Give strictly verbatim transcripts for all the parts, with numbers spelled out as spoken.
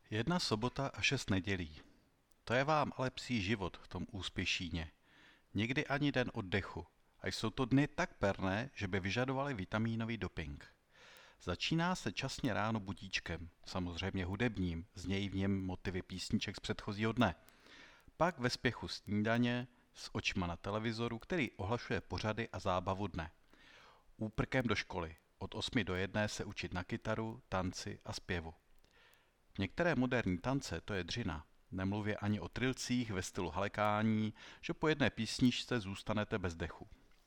Jedna sobota a šest nedělí. To je vám ale psí život v tom Úspěšíně. Nikdy ani den oddechu. A jsou to dny tak perné, že by vyžadovali vitamínový doping. Začíná se časně ráno budíčkem, samozřejmě hudebním, znějí v něm motivy písniček z předchozího dne. Pak ve spěchu snídaně, s očima na televizoru, který ohlašuje pořady a zábavu dne. Úprkem do školy. Od osmi do jedné se učit na kytaru, tanci a zpěvu. Některé moderní tance, to je dřina, nemluvě ani o trilcích ve stylu halekání, že po jedné písničce zůstanete bez dechu.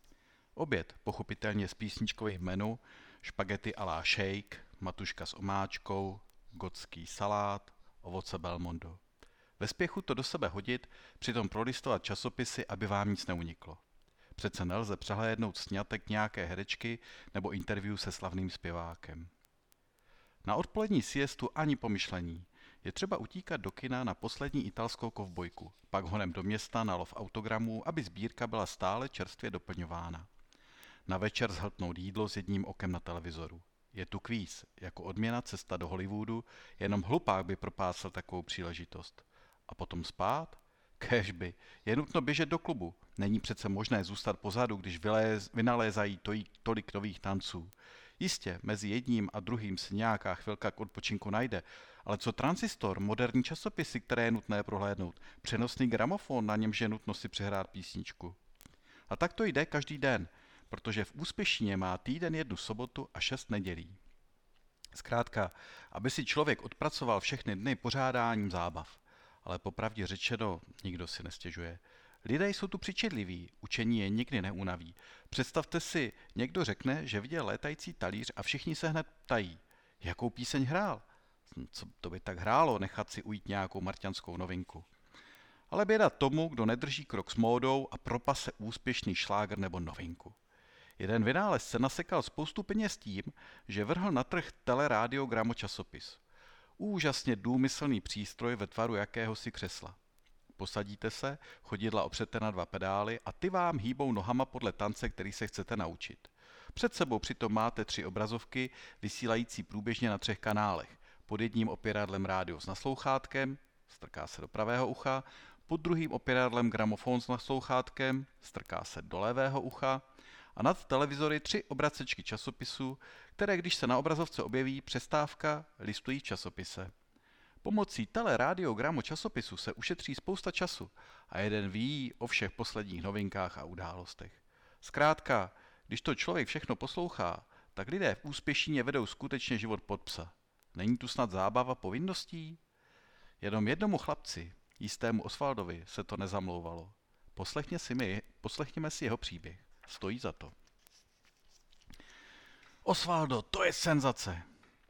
Oběd, pochopitelně s písničkovým menu, špagety à la shake, matuška s omáčkou, gotský salát, ovoce Belmondo. Ve spěchu to do sebe hodit, přitom prolistovat časopisy, aby vám nic neuniklo. Přece nelze přehlédnout sňatek nějaké herečky nebo interview se slavným zpěvákem. Na odpolední siestu ani pomyšlení. Je třeba utíkat do kina na poslední italskou kovbojku, pak honem do města na lov autogramů, aby sbírka byla stále čerstvě doplňována. Na večer zhltnout jídlo s jedním okem na televizoru. Je tu kvíz, jako odměna cesta do Hollywoodu, jenom hlupák by propásl takovou příležitost. A potom spát? Kéžby, je nutno běžet do klubu. Není přece možné zůstat pozadu, když vyléz, vynalézají tolik, tolik nových tanců. Jistě, mezi jedním a druhým se nějaká chvilka k odpočinku najde, ale co transistor, moderní časopisy, které je nutné prohlédnout, přenosný gramofon, na němž je nutno si přehrát písničku. A tak to jde každý den, protože v Úspěšíně má týden jednu sobotu a šest nedělí. Zkrátka, aby si člověk odpracoval všechny dny pořádáním zábav. Ale popravdě řečeno, nikdo si nestěžuje. Lidé jsou tu přičetliví, učení je nikdy neunaví. Představte si, někdo řekne, že viděl létající talíř a všichni se hned ptají. Jakou píseň hrál? Co to by tak hrálo, nechat si ujít nějakou marťanskou novinku. Ale běda tomu, kdo nedrží krok s módou a propase úspěšný šláger nebo novinku. Jeden vynálezce nasekal spoustu peněz tím, že vrhl na trh telerádiogramo časopis. Úžasně důmyslný přístroj ve tvaru jakéhosi křesla. Posadíte se, chodidla opřete na dva pedály a ty vám hýbou nohama podle tance, který se chcete naučit. Před sebou přitom máte tři obrazovky, vysílající průběžně na třech kanálech. Pod jedním opěradlem rádio s naslouchátkem, strká se do pravého ucha, pod druhým opěradlem gramofon s naslouchátkem, strká se do levého ucha, a nad televizory tři obracečky časopisů, které když se na obrazovce objeví přestávka, listují v časopise. Pomocí teleradiogramu časopisu se ušetří spousta času a jeden ví o všech posledních novinkách a událostech. Zkrátka, když to člověk všechno poslouchá, tak lidé v Úspěšíně vedou skutečně život pod psa. Není tu snad zábava povinností? Jenom jednomu chlapci, jistému Osvaldovi, se to nezamlouvalo. Poslechně si my, poslechněme si jeho příběh. Stojí za to. Osvaldo, to je senzace!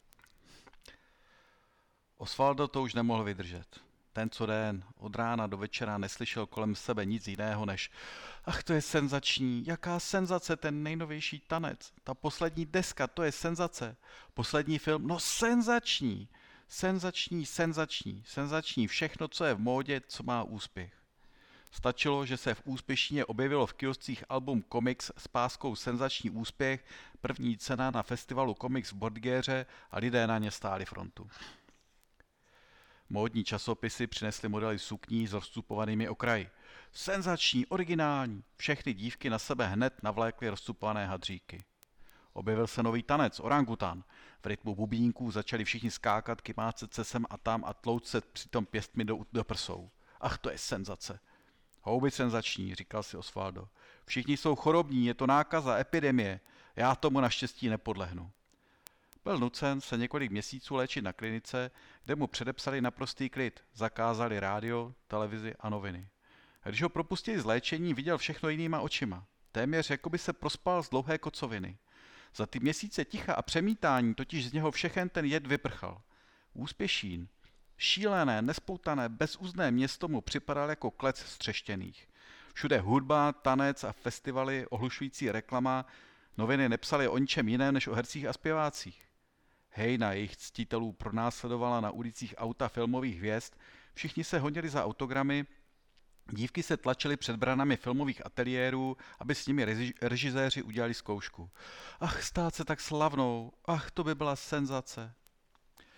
Osvaldo to už nemohl vydržet. Ten co den, od rána do večera neslyšel kolem sebe nic jiného než ach, to je senzační, jaká senzace, ten nejnovější tanec, ta poslední deska, to je senzace, poslední film, no senzační, senzační, senzační, senzační, všechno, co je v módě, co má úspěch. Stačilo, že se v Úspěšíně objevilo v kioscích album Komiks s páskou senzační úspěch, první cena na festivalu Komiks v Bodgéře a lidé na ně stáli frontu. Módní časopisy přinesly modely sukní s rozcupovanými okraji. Senzační, originální, všechny dívky na sebe hned navlékly rozcupované hadříky. Objevil se nový tanec, orangutan. V rytmu bubínků začali všichni skákat, kymácet se sem a tam a tlouct se přitom pěstmi do, do prsou. Ach, to je senzace. Houby senzační, říkal si Osvaldo. Všichni jsou chorobní, je to nákaza, epidemie. Já tomu naštěstí nepodlehnu. Byl nucen se několik měsíců léčit na klinice, kde mu předepsali naprostý klid, zakázali rádio, televizi a noviny. A když ho propustili z léčení, viděl všechno jinýma očima. Téměř jako by se prospal z dlouhé kocoviny. Za ty měsíce ticha a přemítání totiž z něho všechen ten jed vyprchal. Úspěšín. Šílené, nespoutané, bezúzné město mu připadal jako klec střeštěných. Všude hudba, tanec a festivaly, ohlušující reklama, noviny nepsaly o ničem jiném než o hercích a zpěvácích. Hejna jejich ctitelů pronásledovala na ulicích auta filmových hvězd, všichni se honili za autogramy, dívky se tlačily před branami filmových ateliérů, aby s nimi reži- režiséři udělali zkoušku. Ach, stát se tak slavnou, ach, to by byla senzace.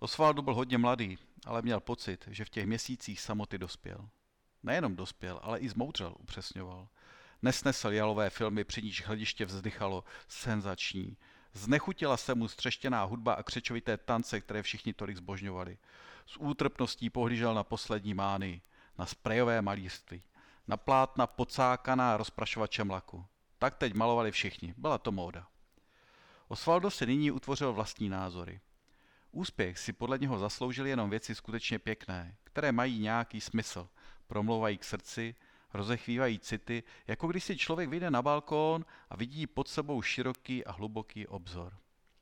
Osvaldo byl hodně mladý, ale měl pocit, že v těch měsících samoty dospěl. Nejenom dospěl, ale i zmoudřel, upřesňoval. Nesnesl jalové filmy, při níž hlediště vzdychalo senzační. Znechutila se mu střeštěná hudba a křečovité tance, které všichni tolik zbožňovali. S útrpností pohlížel na poslední mány, na sprejové malířství, na plátna pocákaná rozprašovačem laku. Tak teď malovali všichni, byla to móda. Osvaldo si nyní utvořil vlastní názory. Úspěch si podle něho zasloužili jenom věci skutečně pěkné, které mají nějaký smysl, promlouvají k srdci, rozechvívají city, jako když si člověk vyjde na balkón a vidí pod sebou široký a hluboký obzor.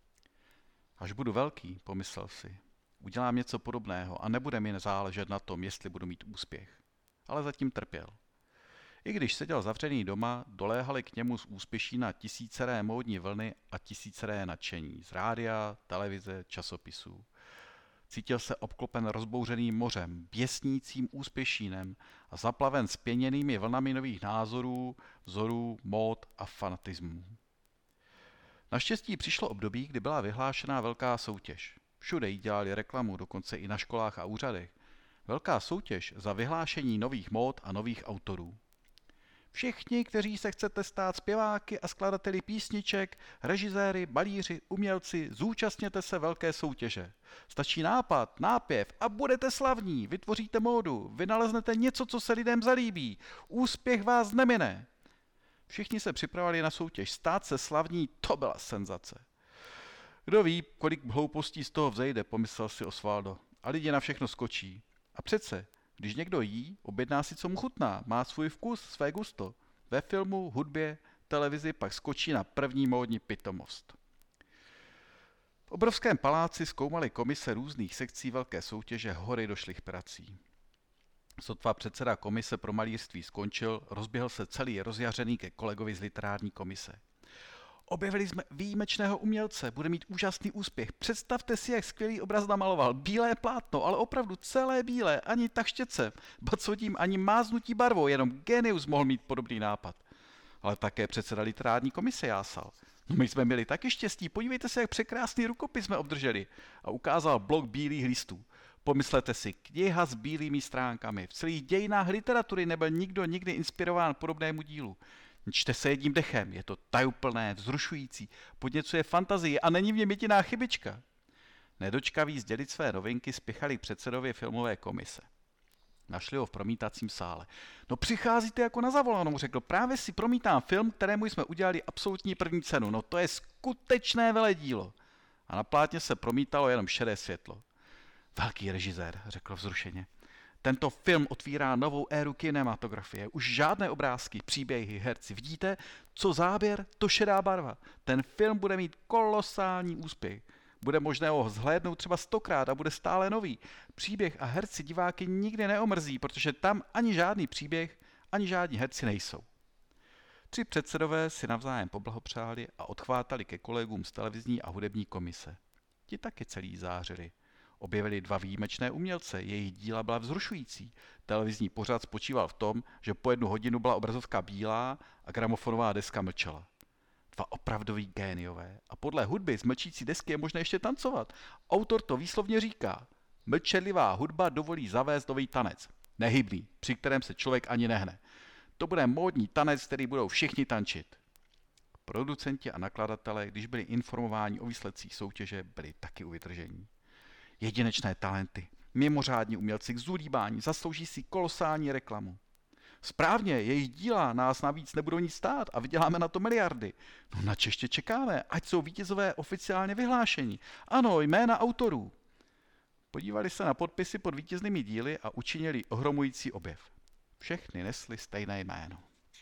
Až budu velký, pomyslel si, udělám něco podobného a nebude mi záležet na tom, jestli budu mít úspěch. Ale zatím trpěl. I když seděl zavřený doma, doléhaly k němu z Úspěšína tisíceré módní vlny a tisíceré nadšení z rádia, televize, časopisů. Cítil se obklopen rozbouřeným mořem, běsnícím Úspěšínem a zaplaven spěněnými vlnami nových názorů, vzorů, mód a fanatismů. Naštěstí přišlo období, kdy byla vyhlášená velká soutěž. Všude jí dělali reklamu, dokonce i na školách a úřadech. Velká soutěž za vyhlášení nových mód a nových autorů. Všichni, kteří se chcete stát zpěváky a skladateli písniček, režiséry, malíři, umělci, zúčastněte se velké soutěže. Stačí nápad, nápěv a budete slavní, vytvoříte módu, vynaleznete něco, co se lidem zalíbí. Úspěch vás nemine. Všichni se připravovali na soutěž, stát se slavní, to byla senzace. Kdo ví, kolik hloupostí z toho vzejde, pomyslel si Osvaldo. A lidi na všechno skočí. A přece, když někdo jí, objedná si, co mu chutná, má svůj vkus, své gusto. Ve filmu, hudbě, televizi pak skočí na první módní pitomost. V obrovském paláci zkoumaly komise různých sekcí velké soutěže hory došlých prací. Sotva předseda komise pro malířství skončil, rozběhl se celý rozjařený ke kolegovi z literární komise. Objevili jsme výjimečného umělce, bude mít úžasný úspěch. Představte si, jak skvělý obraz namaloval. Bílé plátno, ale opravdu celé bílé, ani taštěce, ba co tím, ani máznutí barvou, jenom genius mohl mít podobný nápad. Ale také předseda literární komise jásal. No my jsme měli taky štěstí, podívejte se, jak překrásný rukopis jsme obdrželi. A ukázal blok bílých listů. Pomyslete si, kniha s bílými stránkami. V celých dějinách literatury nebyl nikdo nikdy inspirován podobnému dílu. Čte se jedním dechem, je to tajuplné, vzrušující, podněcuje fantazii a není v něm jediná chybička. Nedočkaví sdělit své novinky spěchali k předsedovi filmové komise. Našli ho v promítacím sále. No přicházíte jako na zavolanou, řekl, právě si promítám film, kterému jsme udělali absolutní první cenu, no to je skutečné veledílo. A na plátně se promítalo jenom šedé světlo. Velký režisér, řekl vzrušeně. Tento film otvírá novou éru kinematografie. Už žádné obrázky, příběhy, herci. Vidíte, co záběr, to šedá barva. Ten film bude mít kolosální úspěch. Bude možné ho zhlédnout třeba stokrát a bude stále nový. Příběh a herci diváky nikdy neomrzí, protože tam ani žádný příběh, ani žádní herci nejsou. Tři předsedové si navzájem poblahopřáli a odchvátali ke kolegům z televizní a hudební komise. Ti taky celý zářili. Objevili dva výjimečné umělce, jejich díla byla vzrušující. Televizní pořad spočíval v tom, že po jednu hodinu byla obrazovka bílá a gramofonová deska mlčela. Dva opravdoví géniové. A podle hudby z mlčící desky je možné ještě tancovat. Autor to výslovně říká. Mlčenlivá hudba dovolí zavést nový tanec. Nehybný, při kterém se člověk ani nehne. To bude módní tanec, který budou všichni tančit. Producenti a nakladatelé, když byli informováni o výsledcích soutěže, byli taky u vytržení. Jedinečné talenty, mimořádní umělci k zulíbání, zaslouží si kolosální reklamu. Správně, jejich díla nás navíc nebudou nic stát a vyděláme na to miliardy. No na čeště čekáme, ať jsou vítězové oficiálně vyhlášení. Ano, jména autorů. Podívali se na podpisy pod vítěznými díly a učinili ohromující objev. Všechny nesly stejné jméno.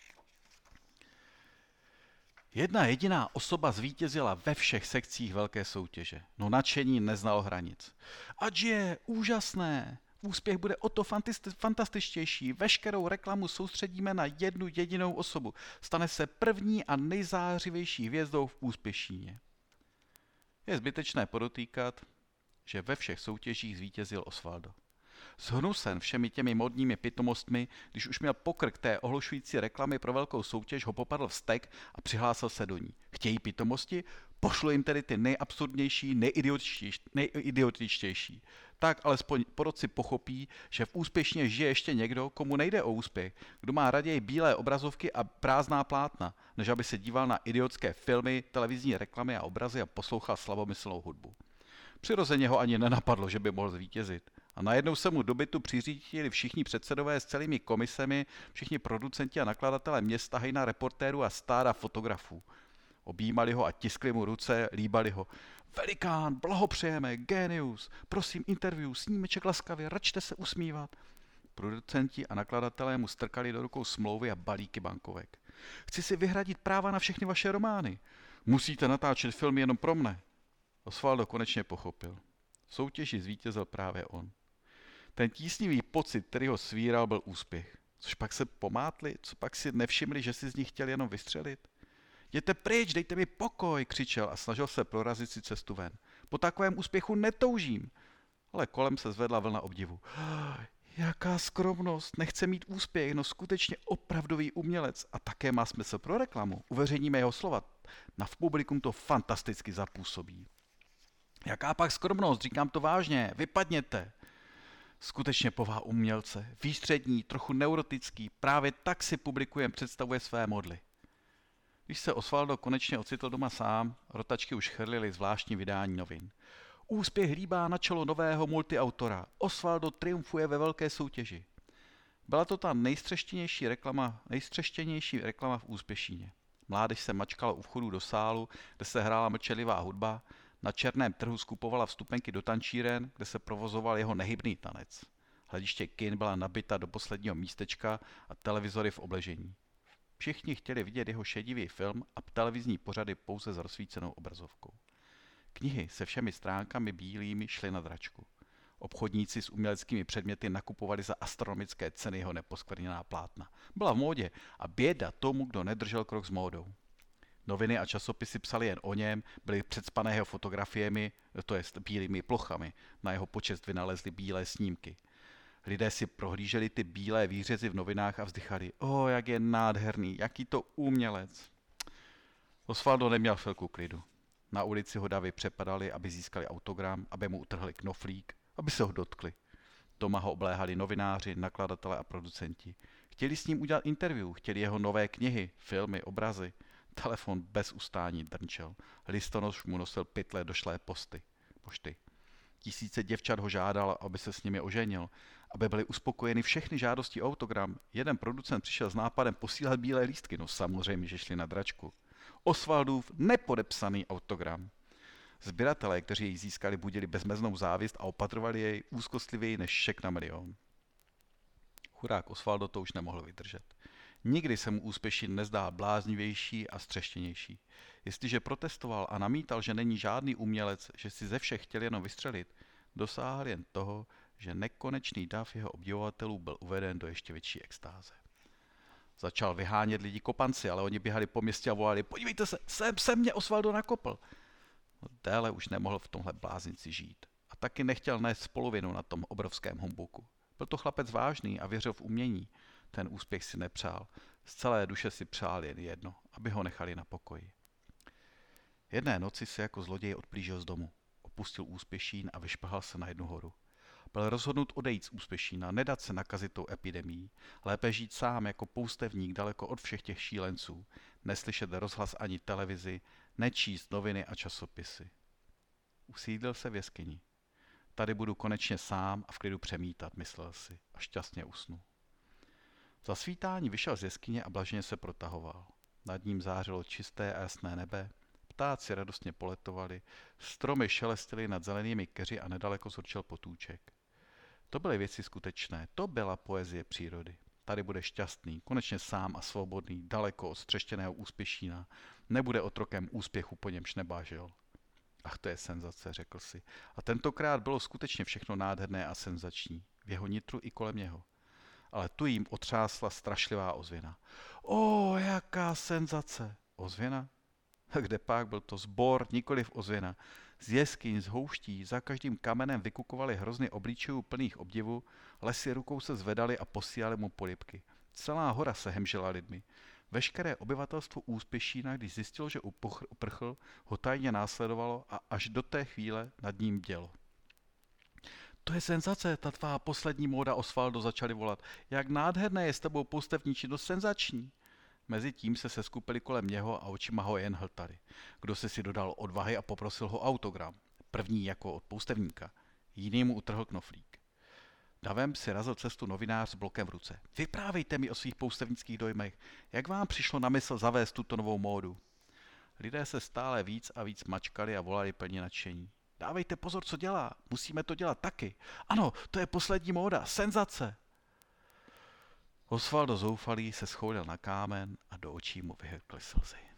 Jedna jediná osoba zvítězila ve všech sekcích velké soutěže. No nadšení neznalo hranic. Ať je úžasné! Úspěch bude o to fantastičtější. Veškerou reklamu soustředíme na jednu jedinou osobu. Stane se první a nejzářivější hvězdou v Úspěšíně. Je zbytečné podotýkat, že ve všech soutěžích zvítězil Osvaldo. Zhnusen všemi těmi modními pitomostmi, když už měl pokrk té ohlušující reklamy pro velkou soutěž, ho popadl vztek a přihlásil se do ní. Chtějí pitomosti? Pošlu jim tedy ty nejabsurdnější, nejidiotičtější, nejidiotičtější. Tak alespoň po roci pochopí, že v úspěšně žije ještě někdo, komu nejde o úspěch, kdo má raději bílé obrazovky a prázdná plátna, než aby se díval na idiotské filmy, televizní reklamy a obrazy a poslouchal slabomyslnou hudbu. Přirozeně ho ani nenapadlo, že by mohl zvítězit. A najednou se mu do bytu přiřítili všichni předsedové s celými komisemi, všichni producenti a nakladatelé města, hejna reportérů a stáda fotografů. Objímali ho a tiskli mu ruce, líbali ho. Velikán, blahopřejeme, génius, prosím interview, snímeček laskavě, račte se usmívat. Producenti a nakladatelé mu strkali do rukou smlouvy a balíky bankovek. Chci si vyhradit práva na všechny vaše romány. Musíte natáčet filmy jenom pro mne. Osvaldo konečně pochopil. V soutěži zvítězil právě on. Ten tísnivý pocit, který ho svíral, byl úspěch. Což pak se pomátli, co pak si nevšimli, že si z nich chtěl jenom vystřelit? Jděte pryč, dejte mi pokoj, křičel a snažil se prorazit si cestu ven. Po takovém úspěchu netoužím. Ale kolem se zvedla vlna obdivu. Jaká skromnost, nechce mít úspěch, no skutečně opravdový umělec a také má smysl pro reklamu. Uveřejníme jeho slova. Na publikum to fantasticky zapůsobí. Jaká pak skromnost, říkám to vážně, vypadněte. Skutečně povaha umělce, výstřední, trochu neurotický, právě tak si publikujem představuje své modly. Když se Osvaldo konečně ocitl doma sám, rotačky už chrlily zvláštní vydání novin. Úspěch líbá na čelo nového multiautora. Osvaldo triumfuje ve velké soutěži. Byla to ta nejstřeštěnější reklama, nejstřeštěnější reklama v Úspěšíně. Mládež se mačkala u vchodu do sálu, kde se hrála mlčelivá hudba, na černém trhu skupovala vstupenky do tančíren, kde se provozoval jeho nehybný tanec. Hlediště kin byla nabita do posledního místečka a televizory v obležení. Všichni chtěli vidět jeho šedivý film a televizní pořady pouze s rozsvícenou obrazovkou. Knihy se všemi stránkami bílými šly na dračku. Obchodníci s uměleckými předměty nakupovali za astronomické ceny jeho neposkvrněná plátna. Byla v módě a běda tomu, kdo nedržel krok s módou. Noviny a časopisy psaly jen o něm, byly předspané jeho fotografiemi, to jest bílými plochami. Na jeho počest vynalezli bílé snímky. Lidé si prohlíželi ty bílé výřezy v novinách a vzdychali, o, jak je nádherný, jaký to umělec. Osvaldo neměl chvilku klidu. Na ulici ho davy přepadali, aby získali autogram, aby mu utrhli knoflík, aby se ho dotkli. Doma ho obléhali novináři, nakladatelé a producenti. Chtěli s ním udělat interview, chtěli jeho nové knihy, filmy, obrazy. Telefon bez ustání drnčel. Listonoš mu nosil pytle došlé posty, pošty. Tisíce děvčat ho žádal, aby se s nimi oženil, aby byly uspokojeny všechny žádosti o autogram. Jeden producent přišel s nápadem posílat bílé lístky, no samozřejmě, že šli na dračku. Osvaldův nepodepsaný autogram. Sběratelé, kteří jej získali, budili bezmeznou závist a opatrovali jej úzkostlivěji než šek na milion. Chudák Osvaldo to už nemohl vydržet. Nikdy se mu Úspěšín nezdál bláznivější a střeštěnější. Jestliže protestoval a namítal, že není žádný umělec, že si ze všech chtěl jenom vystřelit, dosáhl jen toho, že nekonečný dav jeho obdivovatelů byl uveden do ještě větší extáze. Začal vyhánět lidi kopanci, ale oni běhali po městě a volali, podívejte se, sem, sem mě Osvaldo nakopl. No, déle už nemohl v tomhle bláznici žít. A taky nechtěl nést polovinu na tom obrovském humbuku. Byl to chlapec vážný a věřil v umění. Ten úspěch si nepřál. Z celé duše si přál jen jedno, aby ho nechali na pokoji. Jedné noci se jako zloděj odplížil z domu. Opustil Úspěšín a vyšplhal se na jednu horu. Byl rozhodnut odejít z Úspěšína, nedat se nakazit tou epidemií, lépe žít sám jako poustevník daleko od všech těch šílenců, neslyšet rozhlas ani televizi, nečíst noviny a časopisy. Usídlil se v jeskyni. Tady budu konečně sám a v klidu přemítat, myslel si, a šťastně usnul. Za svítání vyšel z jeskyně a blaženě se protahoval. Nad ním zářilo čisté a jasné nebe, ptáci radostně poletovali, stromy šelestily nad zelenými keři a nedaleko zurčel potůček. To byly věci skutečné, to byla poezie přírody. Tady bude šťastný, konečně sám a svobodný, daleko od střeštěného Úspěšína. Nebude otrokem úspěchu, po němž nebážil. Ach, to je senzace, řekl si. A tentokrát bylo skutečně všechno nádherné a senzační. V jeho nitru i kolem něho. Ale tu jim otřásla strašlivá ozvěna. O, jaká senzace! Ozvěna? Kde pak byl to zbor, nikoliv ozvěna. Z jeskyň, z houští, za každým kamenem vykukovaly hrozny obličejů plných obdivu, lesy rukou se zvedaly a posílaly mu polibky. Celá hora se hemžela lidmi. Veškeré obyvatelstvo Úspěšína, když zjistilo, že upochr- uprchl, ho tajně následovalo a až do té chvíle nad ním bdělo. To je senzace, ta tvá poslední móda, Osvaldo, začali volat. Jak nádherné je s tebou poustevní činnost, senzační. Mezitím se seskupili kolem něho a očima ho jen hltali. Kdo se si dodal odvahy a poprosil ho autogram. První jako od poustevníka. Jiný mu utrhl knoflík. Davem si razil cestu novinář s blokem v ruce. Vyprávejte mi o svých poustevnických dojmech. Jak vám přišlo na mysl zavést tuto novou módu? Lidé se stále víc a víc mačkali a volali plně nadšení. Dávejte pozor, co dělá. Musíme to dělat taky. Ano, to je poslední móda. Senzace. Osvaldo zoufalý se schoulil na kámen a do očí mu vyhrkly slzy.